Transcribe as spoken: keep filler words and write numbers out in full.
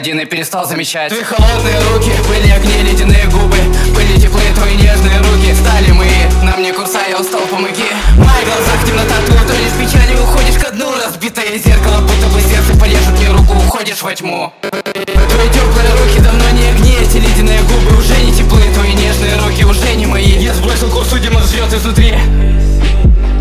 один и перестал замечать. Твои холодные руки были огни, ледяные губы, были теплые твои нежные руки. Стали мы, нам не курса, я устал, помоги. В моих глазах темнота, ты утонешь в печали, уходишь ко дну. Разбитое зеркало, будто бы сердце порежет мне руку, уходишь во тьму. Твои теплые руки давно не огни, эти ледяные губы уже не теплые, твои нежные руки уже не мои. Я сбросил курс, демон жрет изнутри.